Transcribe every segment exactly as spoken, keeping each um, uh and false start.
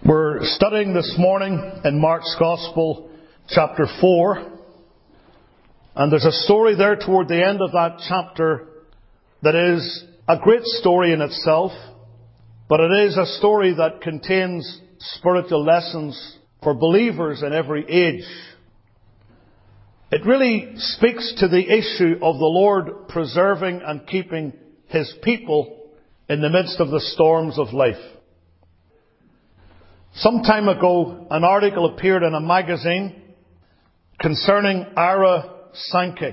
We're studying this morning in Mark's Gospel, chapter four. And there's a story there toward the end of that chapter that is a great story in itself, but it is a story that contains spiritual lessons for believers in every age. It really speaks to the issue of the Lord preserving and keeping His people in the midst of the storms of life. Some time ago, an article appeared in a magazine concerning Ira Sankey.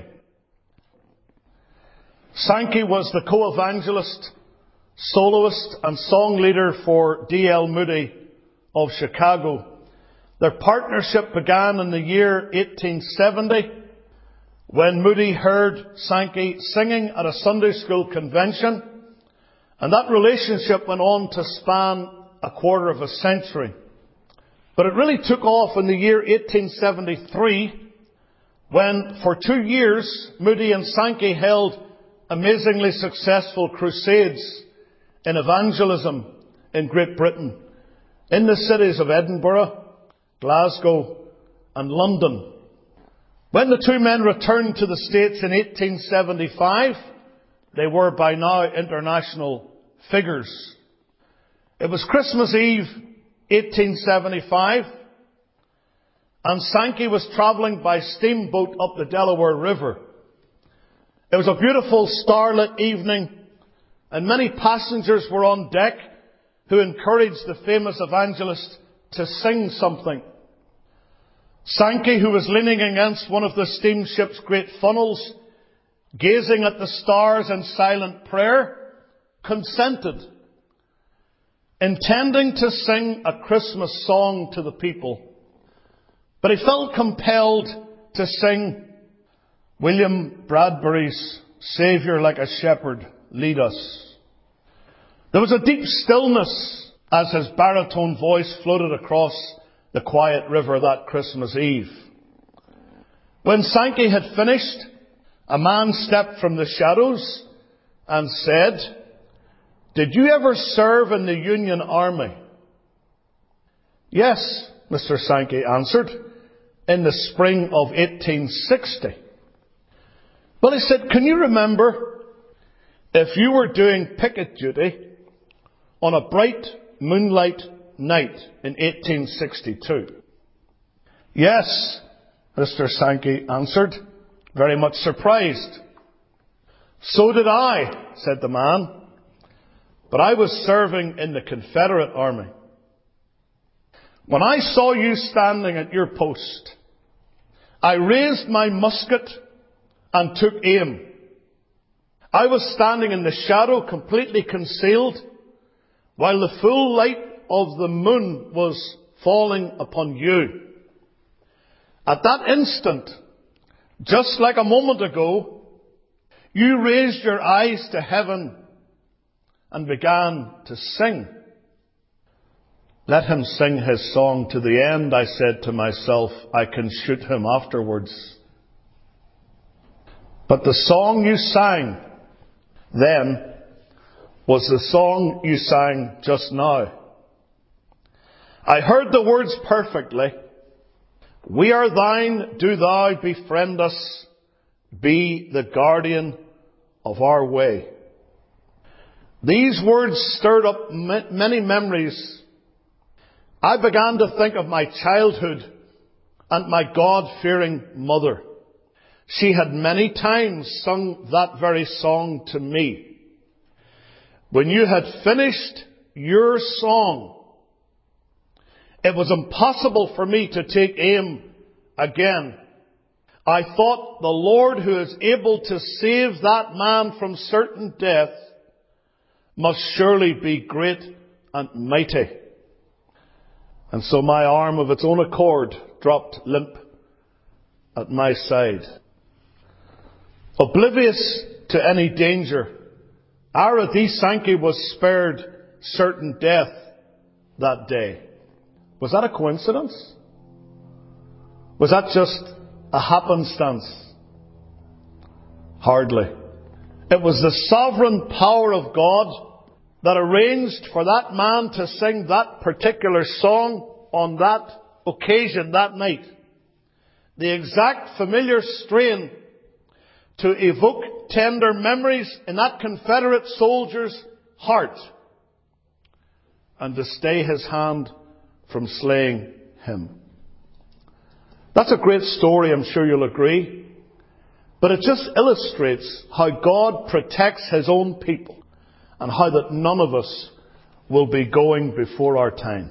Sankey was the co-evangelist, soloist and song leader for D L Moody of Chicago. Their partnership began in the year eighteen seventy when Moody heard Sankey singing at a Sunday school convention, and that relationship went on to span a quarter of a century. But it really took off in the year eighteen seventy-three when for two years Moody and Sankey held amazingly successful crusades in evangelism in Great Britain, in the cities of Edinburgh, Glasgow and London. When the two men returned to the States in eighteen seventy-five, they were by now international figures. It was Christmas Eve, eighteen seventy-five, and Sankey was travelling by steamboat up the Delaware River. It was a beautiful starlit evening, and many passengers were on deck who encouraged the famous evangelist to sing something. Sankey, who was leaning against one of the steamship's great funnels, gazing at the stars in silent prayer, consented, intending to sing a Christmas song to the people. But he felt compelled to sing William Bradbury's "Saviour like a Shepherd, Lead Us." There was a deep stillness as his baritone voice floated across the quiet river that Christmas Eve. When Sankey had finished, a man stepped from the shadows and said, "Did you ever serve in the Union Army?" "Yes," Mister Sankey answered, "in the spring of eighteen sixty. Well, he said, "Can you remember if you were doing picket duty on a bright moonlight night in eighteen sixty-two? "Yes," Mister Sankey answered, very much surprised. "So did I," said the man. "But I was serving in the Confederate Army. When I saw you standing at your post, I raised my musket and took aim. I was standing in the shadow, completely concealed, while the full light of the moon was falling upon you. At that instant, just like a moment ago, you raised your eyes to heaven and began to sing. Let him sing his song to the end, I said to myself. I can shoot him afterwards. But the song you sang then was the song you sang just now. I heard the words perfectly. We are thine, do thou befriend us, be the guardian of our way." These words stirred up many memories. I began to think of my childhood and my God-fearing mother. She had many times sung that very song to me. When you had finished your song, it was impossible for me to take aim again. I thought, the Lord who is able to save that man from certain death must surely be great and mighty. And so my arm of its own accord dropped limp at my side. Oblivious to any danger, Ira D. Sankey was spared certain death that day. Was that a coincidence? Was that just a happenstance? Hardly. It was the sovereign power of God that arranged for that man to sing that particular song on that occasion, that night. The exact familiar strain to evoke tender memories in that Confederate soldier's heart and to stay his hand from slaying him. That's a great story, I'm sure you'll agree. But it just illustrates how God protects His own people and how that none of us will be going before our time.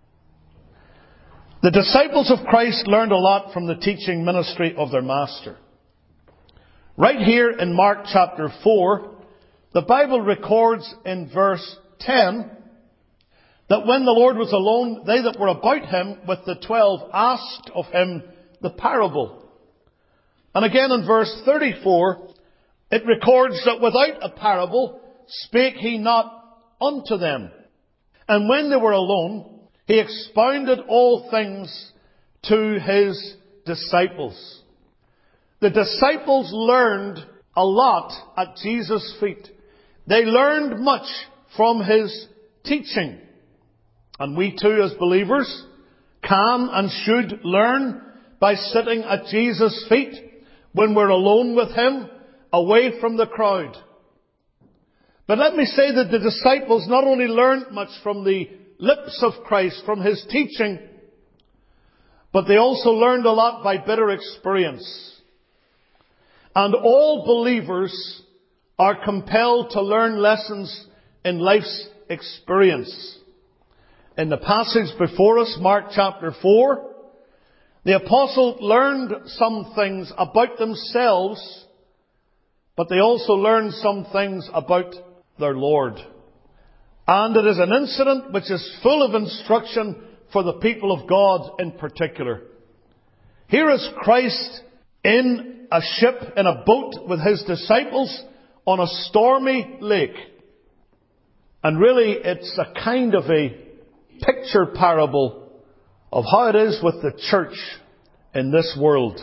The disciples of Christ learned a lot from the teaching ministry of their Master. Right here in Mark chapter four, the Bible records in verse ten that when the Lord was alone, they that were about Him with the twelve asked of Him the parable. And again in verse thirty-four, it records that without a parable spake He not unto them. And when they were alone, He expounded all things to His disciples. The disciples learned a lot at Jesus' feet. They learned much from His teaching. And we too, as believers, can and should learn by sitting at Jesus' feet when we're alone with Him, away from the crowd. But let me say that the disciples not only learned much from the lips of Christ, from His teaching, but they also learned a lot by bitter experience. And all believers are compelled to learn lessons in life's experience. In the passage before us, Mark chapter four, the apostle learned some things about themselves, but they also learned some things about their Lord. And it is an incident which is full of instruction for the people of God in particular. Here is Christ in a ship, in a boat with His disciples on a stormy lake. And really it's a kind of a picture parable of how it is with the church in this world.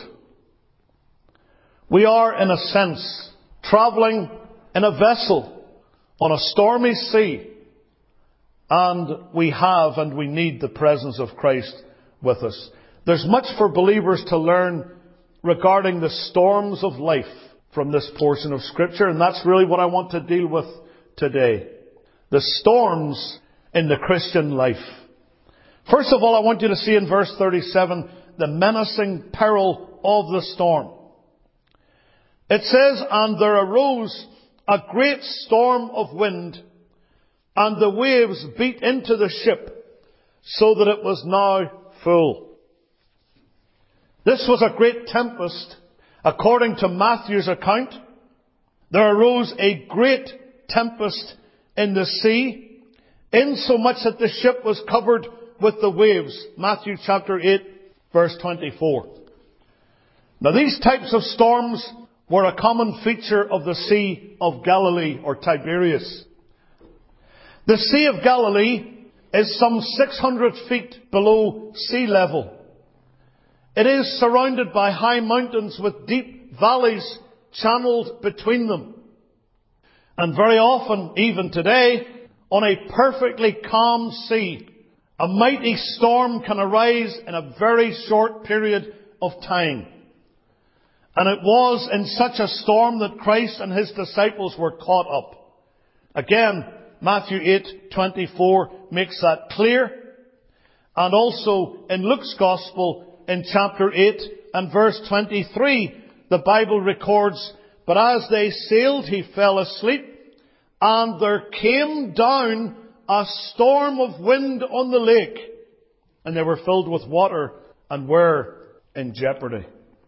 We are, in a sense, travelling in a vessel on a stormy sea. And we have and we need the presence of Christ with us. There's much for believers to learn regarding the storms of life from this portion of Scripture. And that's really what I want to deal with today. The storms in the Christian life. First of all, I want you to see in verse thirty-seven the menacing peril of the storm. It says, "And there arose a great storm of wind, and the waves beat into the ship, so that it was now full." This was a great tempest. According to Matthew's account, there arose a great tempest in the sea, insomuch that the ship was covered with the waves. Matthew chapter eight, verse twenty-four. Now these types of storms were a common feature of the Sea of Galilee, or Tiberias. The Sea of Galilee is some six hundred feet below sea level. It is surrounded by high mountains with deep valleys channeled between them. And very often, even today, on a perfectly calm sea, a mighty storm can arise in a very short period of time. And it was in such a storm that Christ and His disciples were caught up. Again, Matthew eight twenty-four makes that clear. And also in Luke's Gospel in chapter eight and verse twenty-three, the Bible records, "But as they sailed, He fell asleep, and there came down a storm of wind on the lake, and they were filled with water and were in jeopardy."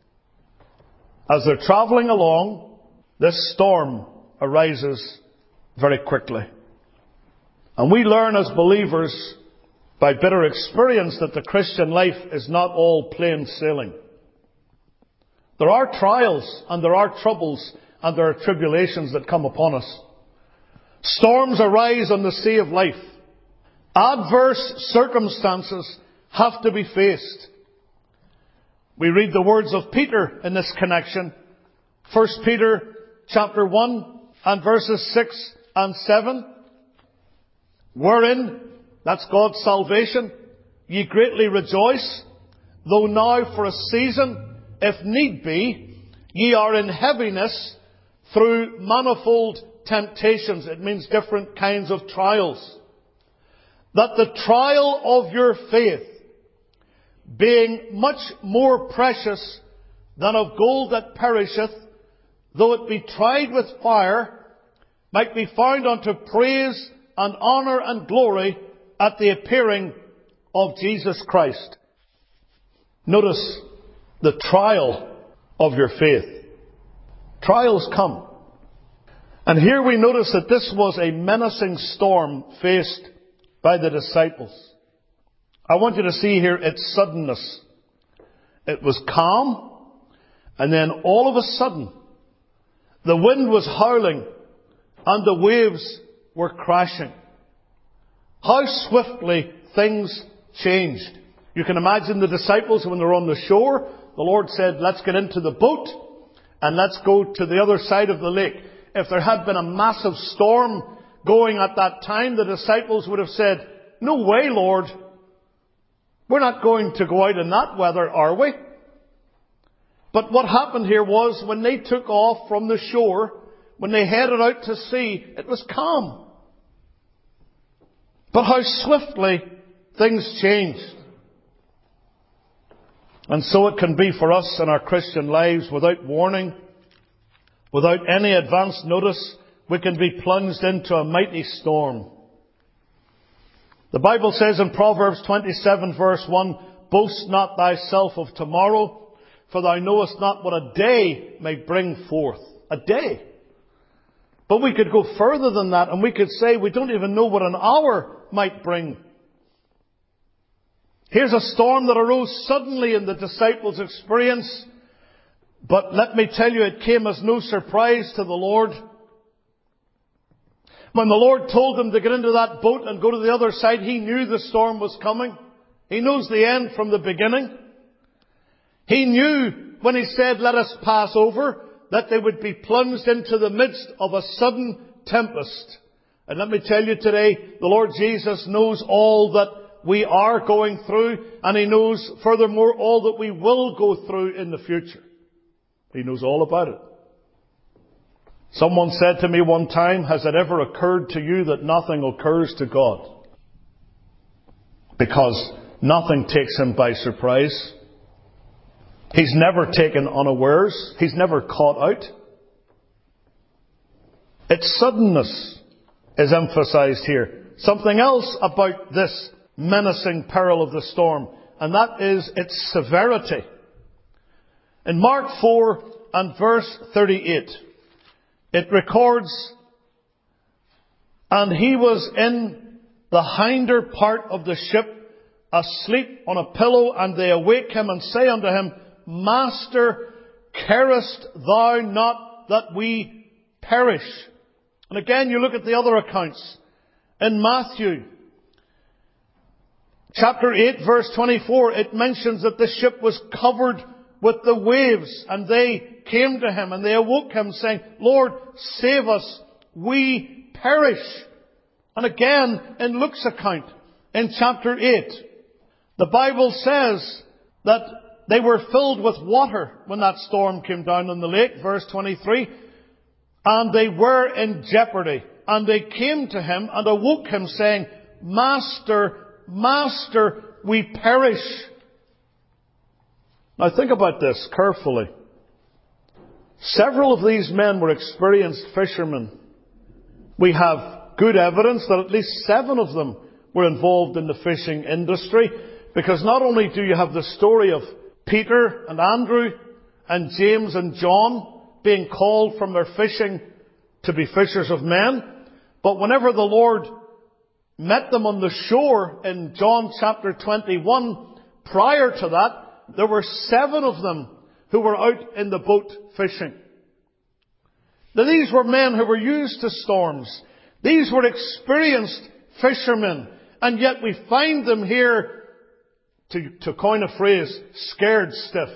As they're travelling along, this storm arises very quickly. And we learn as believers by bitter experience that the Christian life is not all plain sailing. There are trials and there are troubles and there are tribulations that come upon us. Storms arise on the sea of life. Adverse circumstances have to be faced. We read the words of Peter in this connection. First Peter chapter one and verses six and seven. Wherein, that's God's salvation, ye greatly rejoice, though now for a season, if need be, ye are in heaviness through manifold temptations. It means different kinds of trials. That the trial of your faith, being much more precious than of gold that perisheth, though it be tried with fire, might be found unto praise and honour and glory at the appearing of Jesus Christ. Notice the trial of your faith. Trials come. And here we notice that this was a menacing storm faced by the disciples. I want you to see here its suddenness. It was calm, and then all of a sudden, the wind was howling, and the waves were crashing. How swiftly things changed. You can imagine the disciples when they were on the shore. The Lord said, let's get into the boat and let's go to the other side of the lake. If there had been a massive storm going at that time, the disciples would have said, no way, Lord. We're not going to go out in that weather, are we? But what happened here was when they took off from the shore, when they headed out to sea, it was calm. But how swiftly things changed. And so it can be for us in our Christian lives. Without warning, without any advance notice, we can be plunged into a mighty storm. The Bible says in Proverbs twenty-seven verse one, boast not thyself of tomorrow, for thou knowest not what a day may bring forth. A day. But we could go further than that, and we could say we don't even know what an hour might bring. Here's a storm that arose suddenly in the disciples' experience. But let me tell you, it came as no surprise to the Lord. When the Lord told them to get into that boat and go to the other side, He knew the storm was coming. He knows the end from the beginning. He knew when He said, let us pass over, that they would be plunged into the midst of a sudden tempest. And let me tell you today, the Lord Jesus knows all that we are going through, and He knows furthermore all that we will go through in the future. He knows all about it. Someone said to me one time, has it ever occurred to you that nothing occurs to God? Because nothing takes Him by surprise. He's never taken unawares. He's never caught out. Its suddenness is emphasized here. Something else about this menacing peril of the storm, and that is its severity. In Mark four and verse thirty-eight, it records, and he was in the hinder part of the ship, asleep on a pillow, and they awake him and say unto him, Master, carest thou not that we perish? And again, you look at the other accounts. In Matthew chapter eight, verse twenty-four, it mentions that the ship was covered with the waves, and they came to him and they awoke him, saying, Lord, save us, we perish. And again, in Luke's account, in chapter eight, the Bible says that they were filled with water when that storm came down on the lake, verse twenty-three, and they were in jeopardy. And they came to him and awoke him, saying, Master, Master, we perish. Now think about this carefully. Several of these men were experienced fishermen. We have good evidence that at least seven of them were involved in the fishing industry, because not only do you have the story of Peter and Andrew and James and John being called from their fishing to be fishers of men, but whenever the Lord met them on the shore in John chapter twenty-one, prior to that, there were seven of them who were out in the boat fishing. Now, these were men who were used to storms. These were experienced fishermen. And yet we find them here, to, to coin a phrase, scared stiff.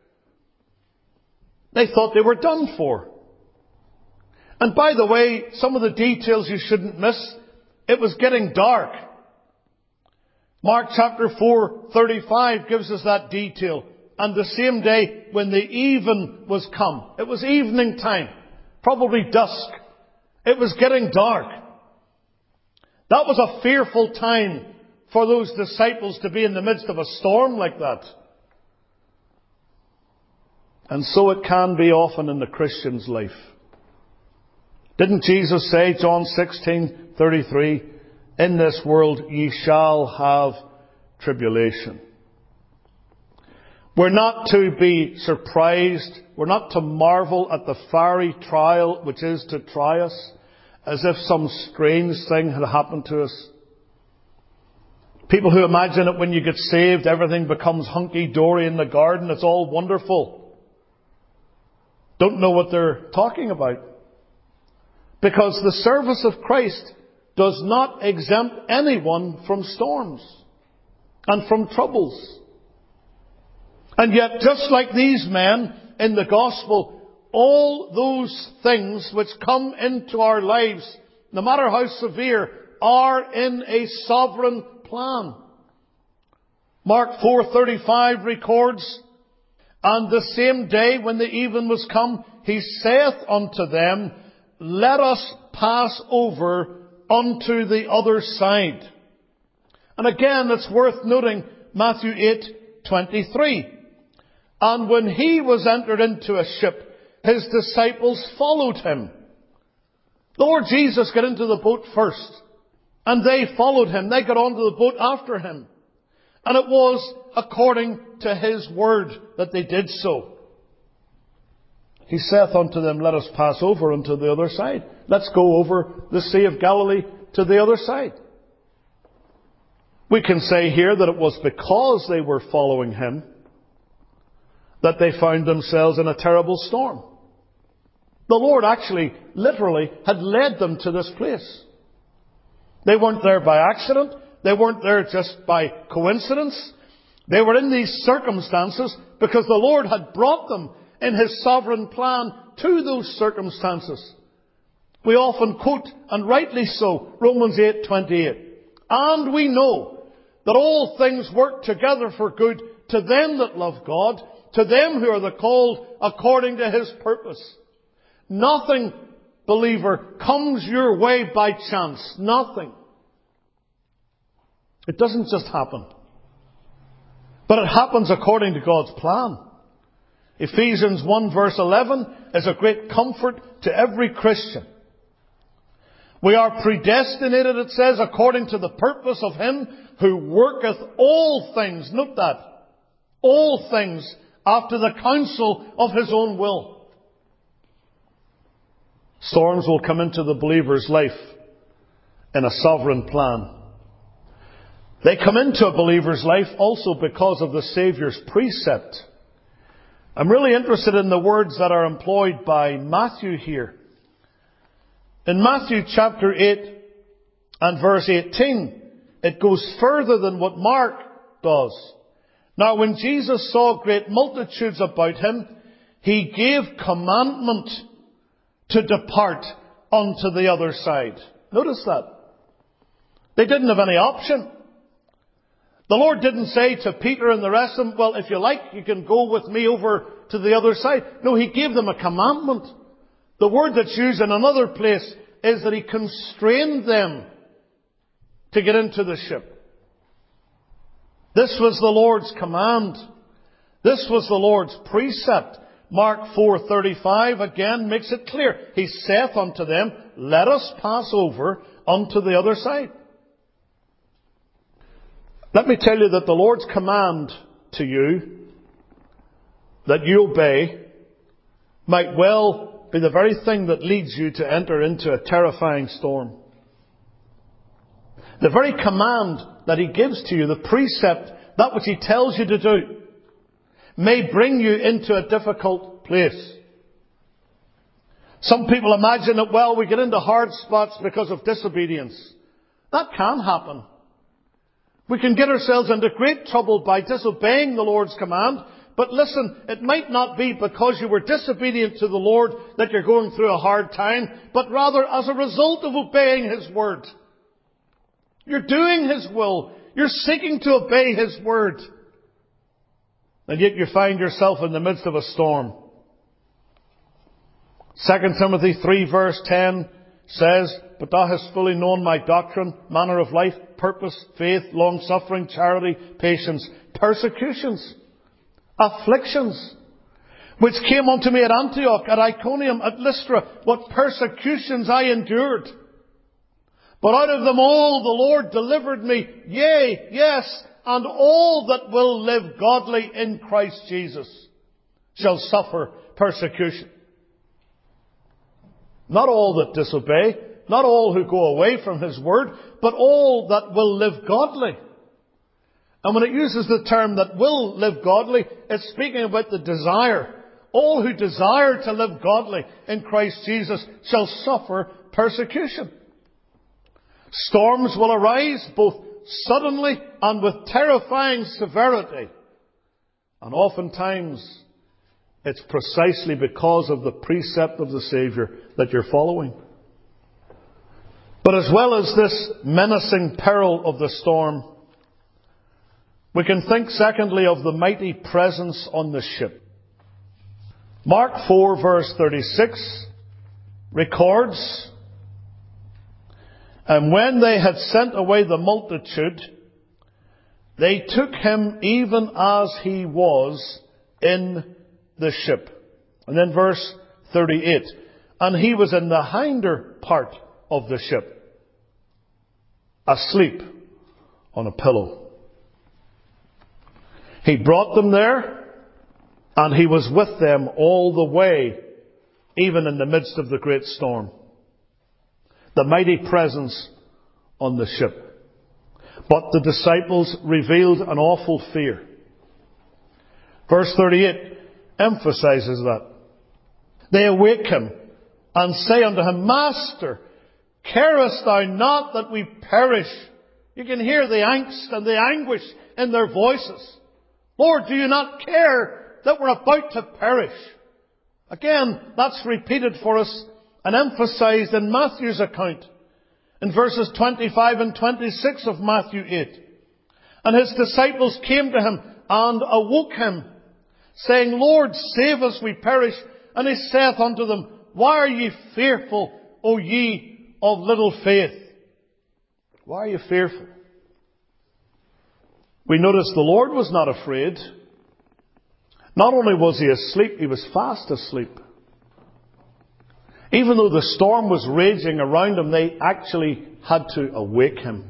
They thought they were done for. And by the way, some of the details you shouldn't miss. It was getting dark. Mark chapter four, thirty-five gives us that detail. And the same day when the even was come. It was evening time. Probably dusk. It was getting dark. That was a fearful time for those disciples to be in the midst of a storm like that. And so it can be often in the Christian's life. Didn't Jesus say, John sixteen thirty-three, in this world ye shall have tribulation. We're not to be surprised. We're not to marvel at the fiery trial which is to try us, as if some strange thing had happened to us. People who imagine that when you get saved, everything becomes hunky-dory in the garden. It's all wonderful. Don't know what they're talking about. Because the service of Christ does not exempt anyone from storms and from troubles. And yet, just like these men in the gospel, all those things which come into our lives, no matter how severe, are in a sovereign plan. Mark four thirty-five records, and the same day when the even was come, he saith unto them, let us pass over unto the other side. And again, it's worth noting Matthew eight twenty-three. And when he was entered into a ship, his disciples followed him. The Lord Jesus got into the boat first, and they followed him. They got onto the boat after him. And it was according to his word that they did so. He saith unto them, let us pass over unto the other side. Let's go over the Sea of Galilee to the other side. We can say here that it was because they were following him that they found themselves in a terrible storm. The Lord actually, literally, had led them to this place. They weren't there by accident. They weren't there just by coincidence. They were in these circumstances because the Lord had brought them in His sovereign plan to those circumstances. We often quote, and rightly so, Romans eight twenty-eight. And we know that all things work together for good to them that love God, to them who are the called according to His purpose. Nothing, believer, comes your way by chance. Nothing. It doesn't just happen. But it happens according to God's plan. Ephesians one verse eleven is a great comfort to every Christian. We are predestinated, it says, according to the purpose of Him who worketh all things, note that, all things after the counsel of His own will. Storms will come into the believer's life in a sovereign plan. They come into a believer's life also because of the Saviour's precept. I'm really interested in the words that are employed by Matthew here. In Matthew chapter eight and verse eighteen, it goes further than what Mark does. Now when Jesus saw great multitudes about Him, He gave commandment to depart unto the other side. Notice that. They didn't have any option. The Lord didn't say to Peter and the rest of them, well, if you like, you can go with me over to the other side. No, He gave them a commandment. The word that's used in another place is that He constrained them to get into the ship. This was the Lord's command. This was the Lord's precept. Mark four thirty-five again makes it clear. He saith unto them, let us pass over unto the other side. Let me tell you that the Lord's command to you, that you obey, might well be the very thing that leads you to enter into a terrifying storm. The very command that He gives to you, the precept, that which He tells you to do, may bring you into a difficult place. Some people imagine that, well, we get into hard spots because of disobedience. That can happen. We can get ourselves into great trouble by disobeying the Lord's command. But listen, it might not be because you were disobedient to the Lord that you're going through a hard time, but rather as a result of obeying His word. You're doing His will. You're seeking to obey His word. And yet you find yourself in the midst of a storm. Second Timothy three verse ten says, "But thou hast fully known my doctrine, manner of life, purpose, faith, long-suffering, charity, patience, persecutions, afflictions, which came unto me at Antioch, at Iconium, at Lystra, what persecutions I endured. But out of them all the Lord delivered me, yea, yes, and all that will live godly in Christ Jesus shall suffer persecution." Not all that disobey, not all who go away from His word, but all that will live godly. And when it uses the term that will live godly, it's speaking about the desire. All who desire to live godly in Christ Jesus shall suffer persecution. Storms will arise both suddenly and with terrifying severity. And oftentimes, it's precisely because of the precept of the Saviour that you're following. But as well as this menacing peril of the storm, we can think secondly of the mighty presence on the ship. Mark four verse thirty-six records, "And when they had sent away the multitude, they took him even as he was in the ship." And then verse thirty-eight, "And he was in the hinder part of the ship, asleep on a pillow. He brought them there, and he was with them all the way, even in the midst of the great storm." The mighty presence on the ship. But the disciples revealed an awful fear. Verse thirty-eight emphasizes that. "They awake him and say unto him, Master, carest thou not that we perish?" You can hear the angst and the anguish in their voices. "Lord, do you not care that we're about to perish?" Again, that's repeated for us and emphasized in Matthew's account in verses twenty-five and twenty-six of Matthew eight. "And his disciples came to him and awoke him, saying, Lord, save us, we perish. And he saith unto them, Why are ye fearful, O ye of little faith?" Why are you fearful? We notice the Lord was not afraid. Not only was he asleep, he was fast asleep. Even though the storm was raging around him, they actually had to awake him.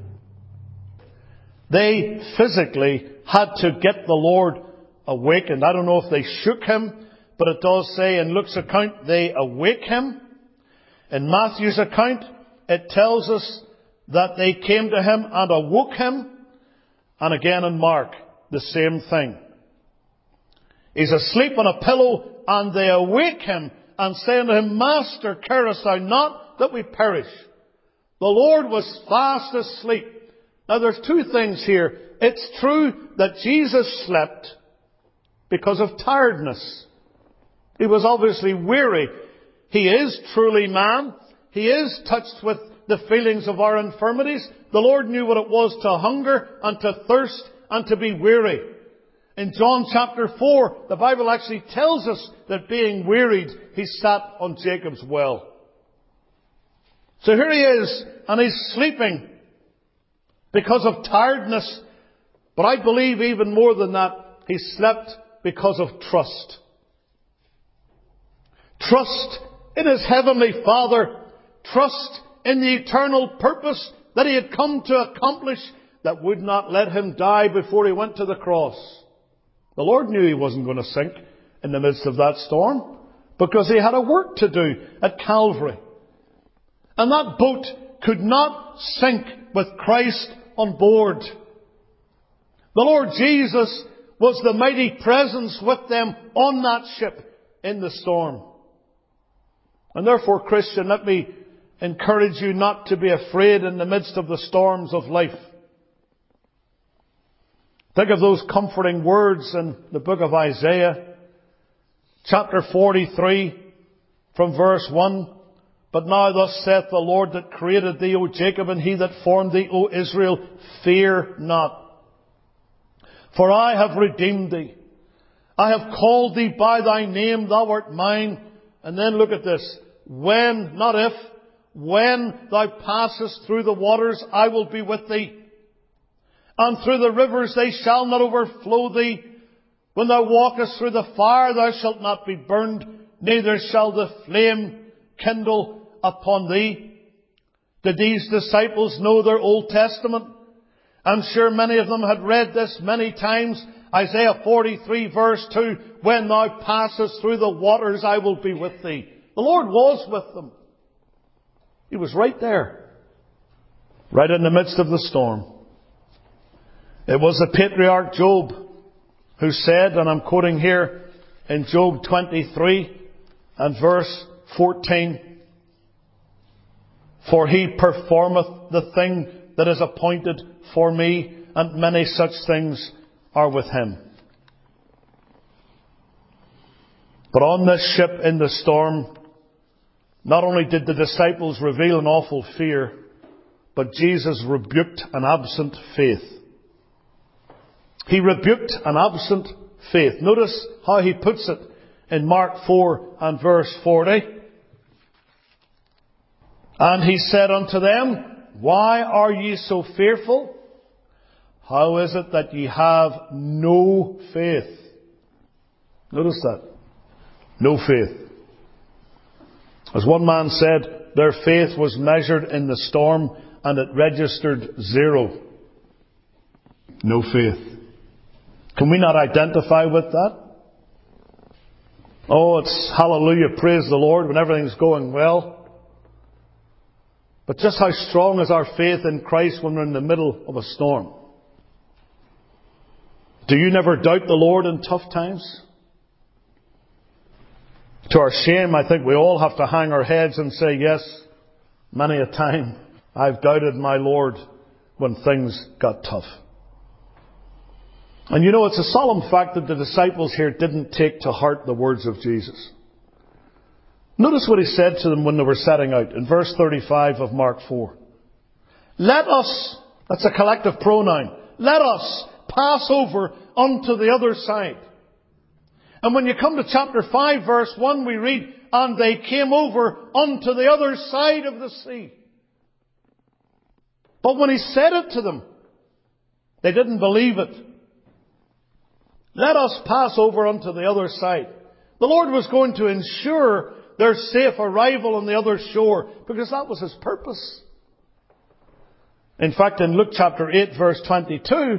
They physically had to get the Lord awakened. I don't know if they shook him, but it does say in Luke's account, they awake him. In Matthew's account, it tells us that they came to him and awoke him. And again in Mark, the same thing. He's asleep on a pillow, and they awake him and say unto him, Master, carest thou not that we perish? The Lord was fast asleep. Now there's two things here. It's true that Jesus slept because of tiredness. He was obviously weary. He is truly man. He is touched with the feelings of our infirmities. The Lord knew what it was to hunger and to thirst and to be weary. In John chapter four, the Bible actually tells us that being wearied, he sat on Jacob's well. So here he is, and he's sleeping because of tiredness. But I believe even more than that, he slept because of trust. Trust in his heavenly Father. Trust in the eternal purpose that he had come to accomplish that would not let him die before he went to the cross. The Lord knew he wasn't going to sink in the midst of that storm because he had a work to do at Calvary. And that boat could not sink with Christ on board. The Lord Jesus was the mighty presence with them on that ship in the storm. And therefore, Christian, let me encourage you not to be afraid in the midst of the storms of life. Think of those comforting words in the book of Isaiah, chapter forty-three, from verse one. But now thus saith the Lord that created thee, O Jacob, and he that formed thee, O Israel, fear not. For I have redeemed thee. I have called thee by thy name, thou art mine. And then look at this. When, not if, when thou passest through the waters, I will be with thee. And through the rivers, they shall not overflow thee. When thou walkest through the fire, thou shalt not be burned, neither shall the flame kindle upon thee. Did these disciples know their Old Testament? I'm sure many of them had read this many times. Isaiah forty-three verse two, when thou passest through the waters, I will be with thee. The Lord was with them. He was right there, right in the midst of the storm. It was the patriarch Job who said, and I'm quoting here in Job twenty-three and verse fourteen, for he performeth the thing that is appointed for me, and many such things are with him. But on this ship in the storm, not only did the disciples reveal an awful fear, but Jesus rebuked an absent faith. He rebuked an absent faith. Notice how he puts it in Mark four and verse forty. And he said unto them, why are ye so fearful? How is it that ye have no faith? Notice that. No faith. As one man said, their faith was measured in the storm and it registered zero. No faith. Can we not identify with that? Oh, it's hallelujah, praise the Lord when everything's going well. But just how strong is our faith in Christ when we're in the middle of a storm? Do you never doubt the Lord in tough times? To our shame, I think we all have to hang our heads and say, yes, many a time I've doubted my Lord when things got tough. And you know, it's a solemn fact that the disciples here didn't take to heart the words of Jesus. Notice what he said to them when they were setting out in verse thirty-five of Mark four. Let us, that's a collective pronoun, let us pass over unto the other side. And when you come to chapter five verse one, we read, and they came over unto the other side of the sea. But when he said it to them, they didn't believe it. Let us pass over unto the other side. The Lord was going to ensure their safe arrival on the other shore, because that was His purpose. In fact, in Luke chapter eight verse twenty-two,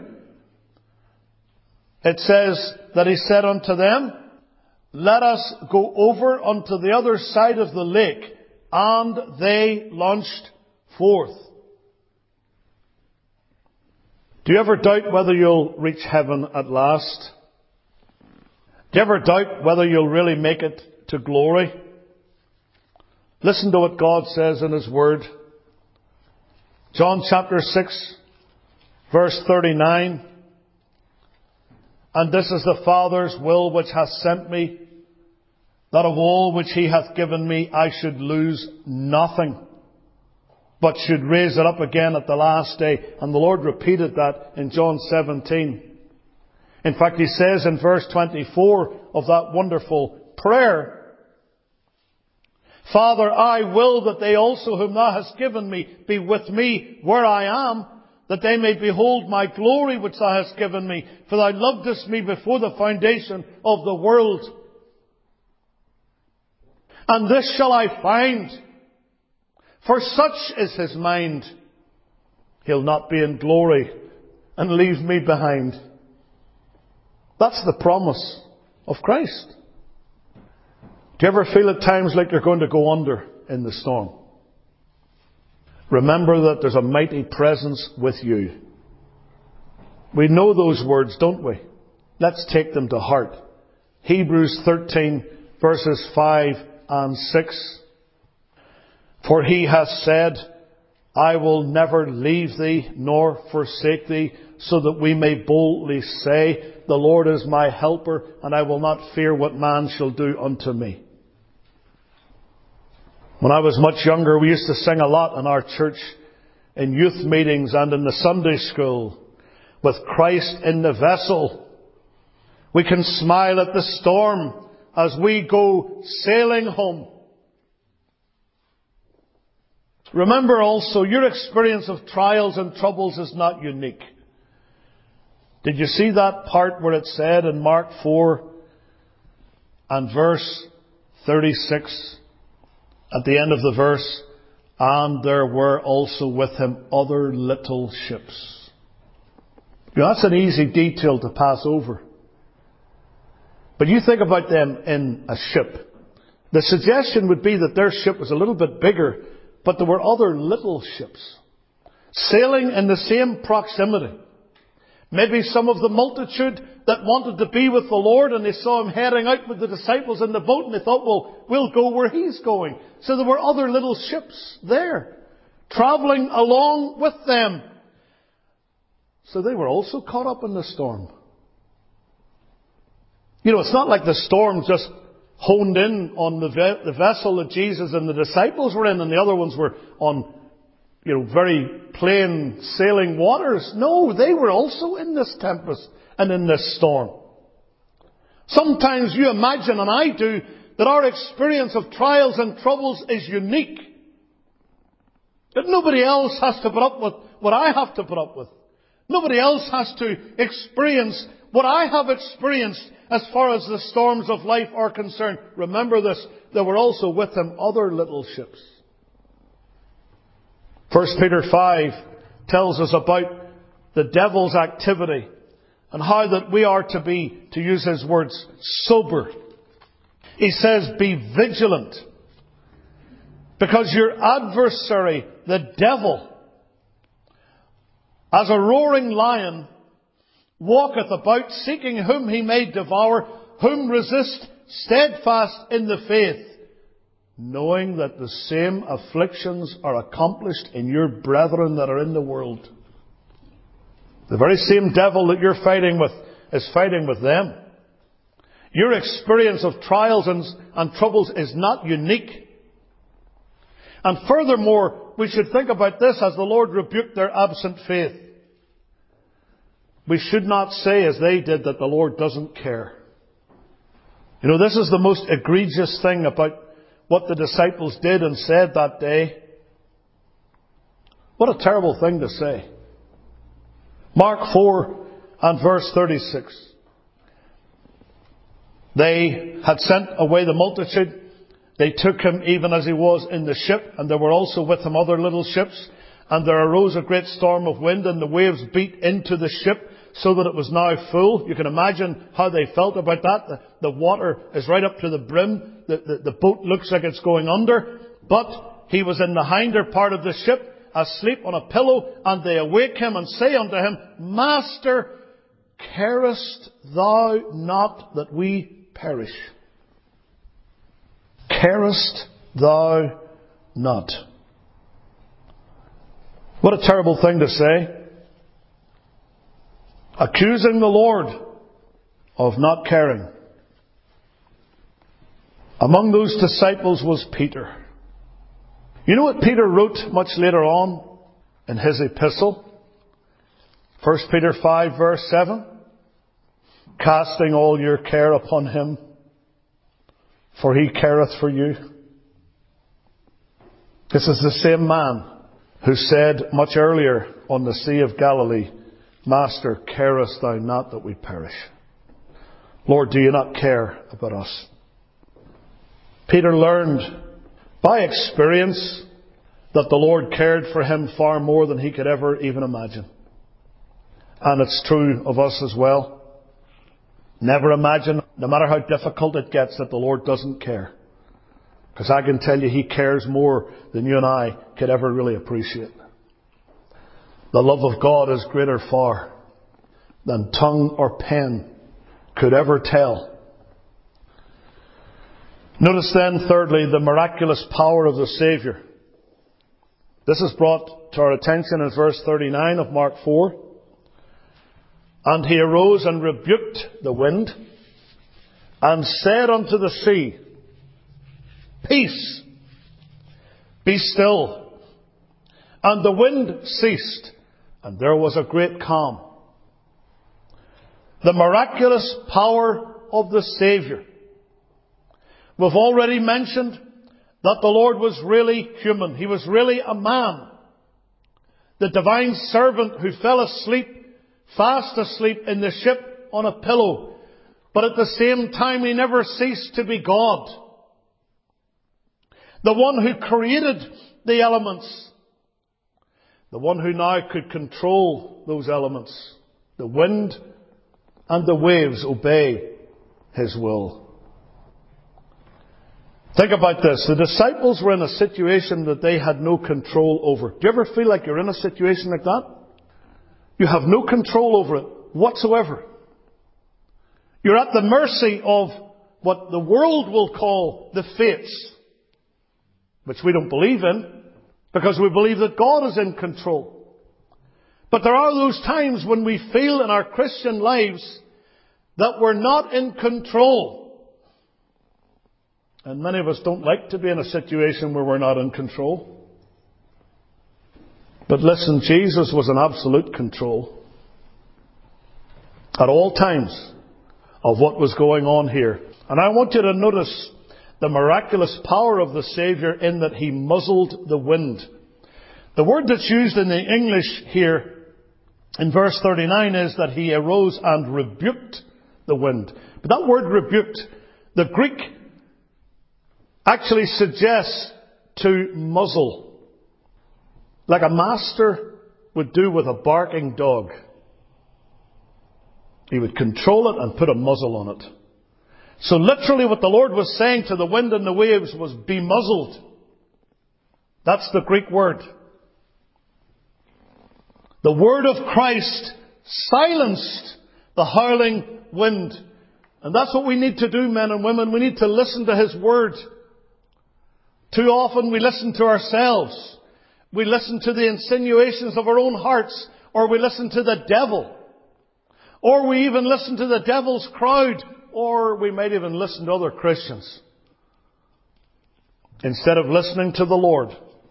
it says that He said unto them, let us go over unto the other side of the lake. And they launched forth. Do you ever doubt whether you'll reach heaven at last? Do you ever doubt whether you'll really make it to glory? Listen to what God says in His Word. John chapter six, verse thirty-nine. And this is the Father's will which hath sent me, that of all which He hath given me I should lose nothing, but should raise it up again at the last day. And the Lord repeated that in John seventeen. In fact, He says in verse twenty-four of that wonderful prayer, Father, I will that they also whom Thou hast given me be with me where I am, that they may behold my glory which Thou hast given me. For Thou lovedest me before the foundation of the world. And this shall I find, for such is His mind. He'll not be in glory and leave me behind. That's the promise of Christ. Do you ever feel at times like you're going to go under in the storm? Remember that there's a mighty presence with you. We know those words, don't we? Let's take them to heart. Hebrews thirteen verses five and six. For He hath said, I will never leave thee nor forsake thee, so that we may boldly say, the Lord is my helper, and I will not fear what man shall do unto me. When I was much younger, we used to sing a lot in our church, in youth meetings and in the Sunday school. With Christ in the vessel, we can smile at the storm as we go sailing home. Remember also, your experience of trials and troubles is not unique. Did you see that part where it said in Mark four and verse thirty-six, at the end of the verse, and there were also with him other little ships. You know, that's an easy detail to pass over. But you think about them in a ship. The suggestion would be that their ship was a little bit bigger, but there were other little ships sailing in the same proximity. Maybe some of the multitude that wanted to be with the Lord, and they saw him heading out with the disciples in the boat, and they thought, well, we'll go where he's going. So there were other little ships there, travelling along with them. So they were also caught up in the storm. You know, it's not like the storm just honed in on the, ve- the vessel that Jesus and the disciples were in, and the other ones were on, you know, very plain sailing waters. No, they were also in this tempest and in this storm. Sometimes you imagine, and I do, that our experience of trials and troubles is unique. That nobody else has to put up with what I have to put up with. Nobody else has to experience what I have experienced as far as the storms of life are concerned. Remember this, there were also with him other little ships. First Peter five tells us about the devil's activity and how that we are to be, to use his words, sober. He says, be vigilant, because your adversary, the devil, as a roaring lion, walketh about, seeking whom he may devour, whom resist steadfast in the faith, knowing that the same afflictions are accomplished in your brethren that are in the world. The very same devil that you're fighting with is fighting with them. Your experience of trials and, and troubles is not unique. And furthermore, we should think about this as the Lord rebuked their absent faith. We should not say, as they did, that the Lord doesn't care. You know, this is the most egregious thing about what the disciples did and said that day. What a terrible thing to say. Mark four and verse thirty-six. They had sent away the multitude. They took him even as he was in the ship, and there were also with him other little ships. And there arose a great storm of wind, and the waves beat into the ship, so that it was now full. You can imagine how they felt about that. The, the water is right up to the brim. The, the, the boat looks like it's going under. But he was in the hinder part of the ship, asleep on a pillow, and they awake him and say unto him, Master, carest thou not that we perish? Carest thou not? What a terrible thing to say. Accusing the Lord of not caring. Among those disciples was Peter. You know what Peter wrote much later on in his epistle? First Peter five verse seven. Casting all your care upon him, for he careth for you. This is the same man who said much earlier on the Sea of Galilee, Master, carest thou not that we perish? Lord, do you not care about us? Peter learned by experience that the Lord cared for him far more than he could ever even imagine. And it's true of us as well. Never imagine, no matter how difficult it gets, that the Lord doesn't care. Because I can tell you he cares more than you and I could ever really appreciate. The love of God is greater far than tongue or pen could ever tell. Notice then, thirdly, the miraculous power of the Saviour. This is brought to our attention in verse thirty-nine of Mark four. And he arose and rebuked the wind, and said unto the sea, Peace, Be still. And the wind ceased, and there was a great calm. The miraculous power of the Saviour. We've already mentioned that the Lord was really human. He was really a man. The divine servant who fell asleep, fast asleep in the ship on a pillow. But at the same time, He never ceased to be God. The one who created the elements. The one who now could control those elements. The wind and the waves obey His will. Think about this. The disciples were in a situation that they had no control over. Do you ever feel like you're in a situation like that? You have no control over it whatsoever. You're at the mercy of what the world will call the fates, which we don't believe in, because we believe that God is in control. But there are those times when we feel in our Christian lives that we're not in control. And many of us don't like to be in a situation where we're not in control. But listen, Jesus was in absolute control at all times of what was going on here. And I want you to notice the miraculous power of the Saviour in that He muzzled the wind. The word that's used in the English here in verse thirty-nine is that He arose and rebuked the wind. But that word rebuked, the Greek actually suggests to muzzle, like a master would do with a barking dog. He would control it and put a muzzle on it. So literally what the Lord was saying to the wind and the waves was, be muzzled. That's the Greek word. The word of Christ silenced the howling wind. And that's what we need to do, men and women. We need to listen to His word. Too often we listen to ourselves. We listen to the insinuations of our own hearts, or we listen to the devil. Or we even listen to the devil's crowd, or we might even listen to other Christians. Instead of listening to the Lord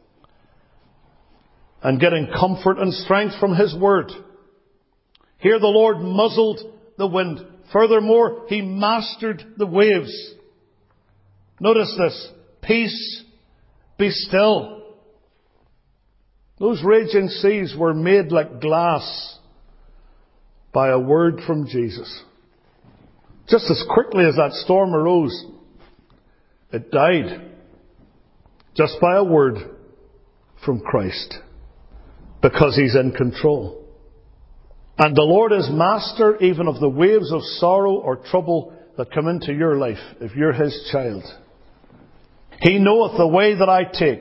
and getting comfort and strength from His word. Here the Lord muzzled the wind. Furthermore, He mastered the waves. Notice this. Peace, be still. Those raging seas were made like glass by a word from Jesus. Just as quickly as that storm arose, it died just by a word from Christ, because He's in control. And the Lord is master even of the waves of sorrow or trouble that come into your life if you're His child. He knoweth the way that I take.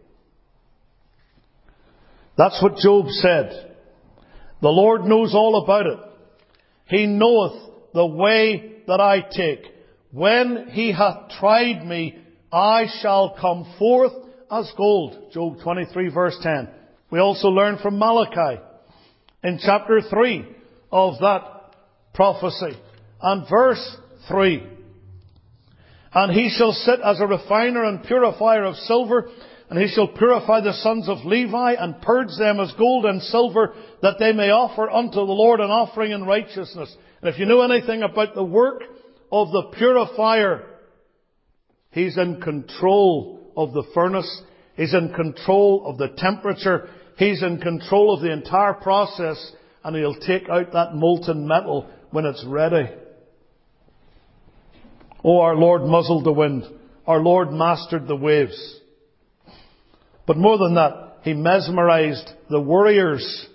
That's what Job said. The Lord knows all about it. He knoweth the way that I take. When He hath tried me, I shall come forth as gold. Job twenty-three verse ten. We also learn from Malachi in chapter three of that prophecy. And verse three. And He shall sit as a refiner and purifier of silver, and He shall purify the sons of Levi, and purge them as gold and silver, that they may offer unto the Lord an offering in righteousness. And if you know anything about the work of the purifier, He's in control of the furnace. He's in control of the temperature. He's in control of the entire process, and He'll take out that molten metal when it's ready. Oh, our Lord muzzled the wind. Our Lord mastered the waves. But more than that, He mesmerized the warriors.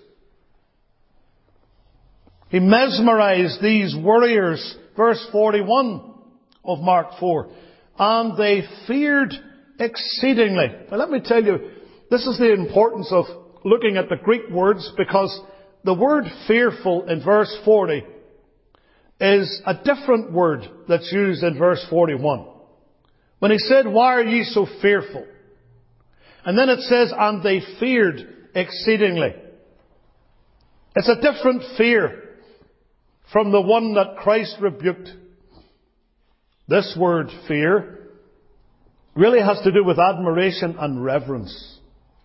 He mesmerized these warriors. Verse forty-one of Mark four. And they feared exceedingly. Now let me tell you, this is the importance of looking at the Greek words, because the word fearful in verse forty is a different word that's used in verse forty-one. When He said, why are ye so fearful? And then it says, and they feared exceedingly. It's a different fear from the one that Christ rebuked. This word, fear, really has to do with admiration and reverence.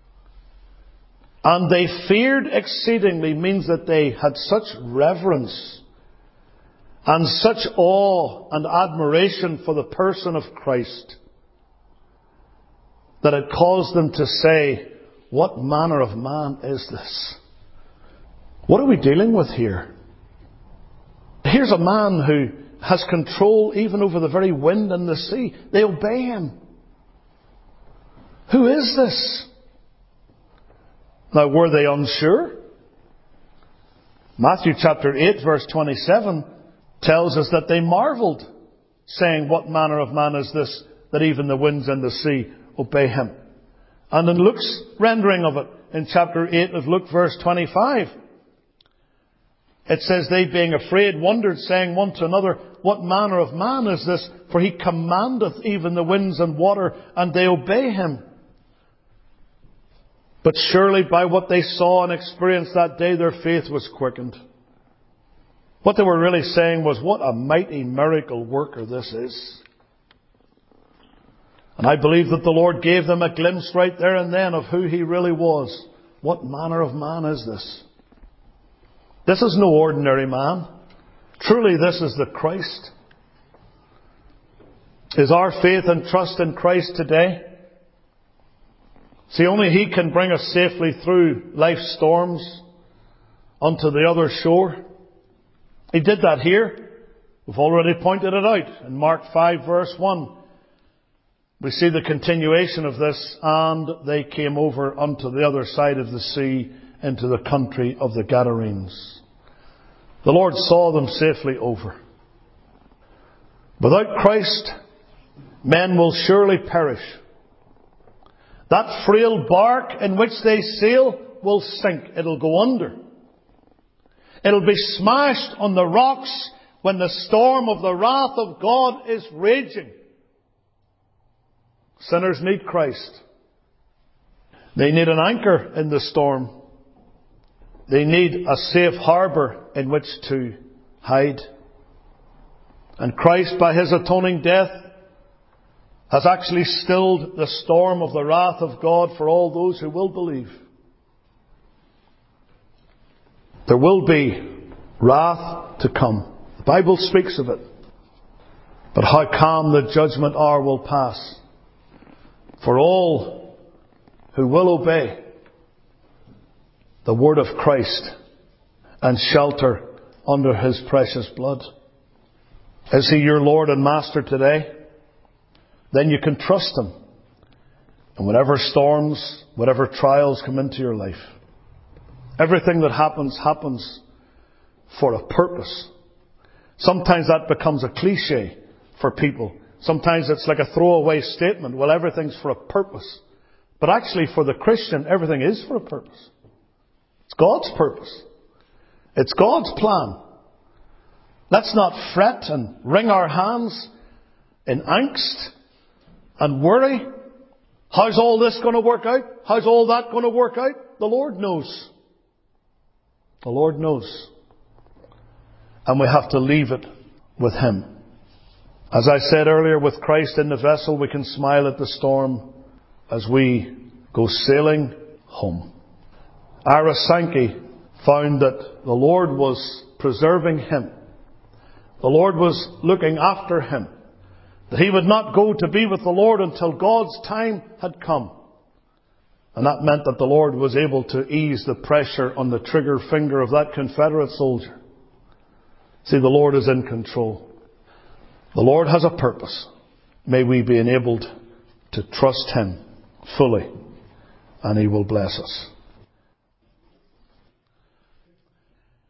And they feared exceedingly means that they had such reverence and such awe and admiration for the person of Christ that it caused them to say, what manner of man is this? What are we dealing with here? Here's a man who has control even over the very wind and the sea. They obey him. Who is this? Now, were they unsure? Matthew chapter eight verse twenty-seven tells us that they marvelled, saying, what manner of man is this, that even the winds and the sea obey him? And in Luke's rendering of it, in chapter eight of Luke verse twenty-five, it says, they being afraid wondered, saying one to another, what manner of man is this? For he commandeth even the winds and water, and they obey him. But surely by what they saw and experienced that day, their faith was quickened. What they were really saying was, what a mighty miracle worker this is. And I believe that the Lord gave them a glimpse right there and then of who he really was. What manner of man is this? This is no ordinary man. Truly, this is the Christ. Is our faith and trust in Christ today? See, only he can bring us safely through life's storms onto the other shore. He did that here. We've already pointed it out in Mark five verse one. We see the continuation of this, and they came over unto the other side of the sea into the country of the Gadarenes. The Lord saw them safely over. Without Christ, men will surely perish. That frail bark in which they sail will sink. It'll go under. It'll be smashed on the rocks when the storm of the wrath of God is raging. Sinners need Christ. They need an anchor in the storm. They need a safe harbour in which to hide. And Christ, by his atoning death, has actually stilled the storm of the wrath of God for all those who will believe. There will be wrath to come. The Bible speaks of it. But how calm the judgment hour will pass for all who will obey the word of Christ and shelter under his precious blood. Is he your Lord and Master today? Then you can trust him. And whatever storms, whatever trials come into your life, everything that happens, happens for a purpose. Sometimes that becomes a cliche for people. Sometimes it's like a throwaway statement. Well, everything's for a purpose. But actually, for the Christian, everything is for a purpose. It's God's purpose. It's God's plan. Let's not fret and wring our hands in angst and worry. How's all this going to work out? How's all that going to work out? The Lord knows. The Lord knows. And we have to leave it with him. As I said earlier, with Christ in the vessel, we can smile at the storm as we go sailing home. Ira Sankey found that the Lord was preserving him. The Lord was looking after him. That he would not go to be with the Lord until God's time had come. And that meant that the Lord was able to ease the pressure on the trigger finger of that Confederate soldier. See, the Lord is in control. The Lord has a purpose. May we be enabled to trust him fully, and he will bless us.